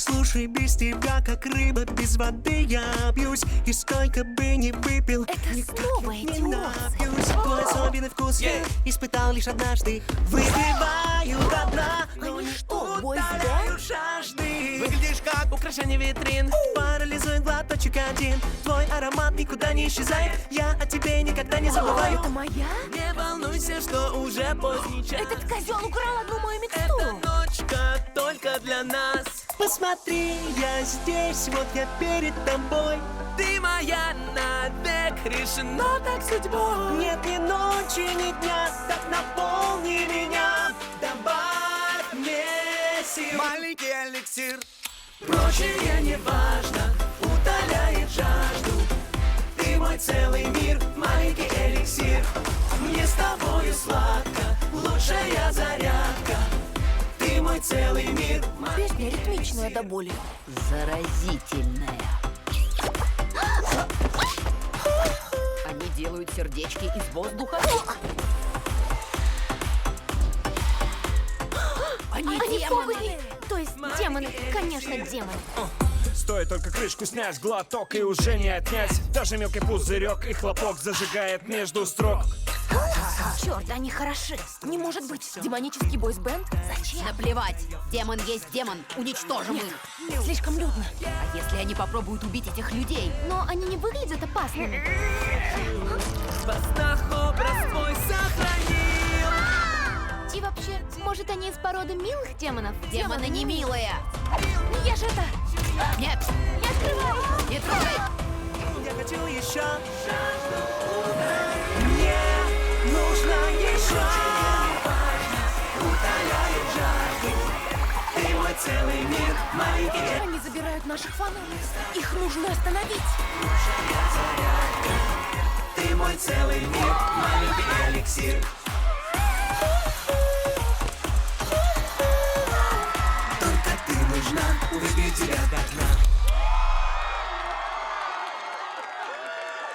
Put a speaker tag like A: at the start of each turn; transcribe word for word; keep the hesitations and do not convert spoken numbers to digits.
A: Слушай, без тебя, как рыба без воды, я бьюсь. И сколько бы ни выпил,
B: Это
A: никак
B: снова
A: я
B: эти
A: не
B: уродцы.
A: напьюсь. Твой особенный вкус я испытал лишь однажды. Выпиваю до дна, но
B: Они
A: не
B: что,
A: утоляю жажды.
C: Выглядишь как украшение витрин.
A: Парализует глоточек один. Твой аромат никуда не исчезает. Я о тебе никогда не забываю.
B: Это моя?
C: Не волнуйся, что уже поздний час.
B: Этот козел украл одну мою
C: Эта
B: мечту.
C: ночка только для нас.
A: Посмотри, я здесь, вот я перед тобой.
C: Ты моя навек, решено так судьбой.
A: Нет ни ночи, ни дня, так наполни меня. Добавь мне сил.
C: Маленький эликсир.
A: Прочее не важно, утоляет жажду. Ты мой целый мир, маленький эликсир. Мне с тобою сладко, лучшая зарядка. Ты мой целый мир.
B: Песня ритмичная до боли.
D: Заразительная. Они делают сердечки из воздуха. Они,
B: Они
D: демоны.
B: фокусники. То есть демоны, конечно, демоны.
E: Стоит только крышку снять, глоток и уже не отнять. Даже мелкий пузырек и хлопок зажигает между строк.
B: Черт, они хороши. Не может быть. Демонический бойсбенд? Зачем?
D: Наплевать. Демон есть демон. Уничтожим их.
B: Слишком людно.
D: А если они попробуют убить этих людей?
B: Но они не выглядят опасными.
C: Во снах образ твой сохранил.
B: И вообще, может, они из породы милых демонов?
D: Демоны не милые.
B: Ну я же это...
D: Нет,
B: Я открываю!
D: не трогай.
A: Я хочу еще. Мне нужно еще. Утоляет жажду. Ты мой целый мир, маленький.
B: Они забирают наших фанатов. Их нужно остановить.
A: Ты мой целый мир, маленький эликсир. Только ты нужна, увидеть тебя так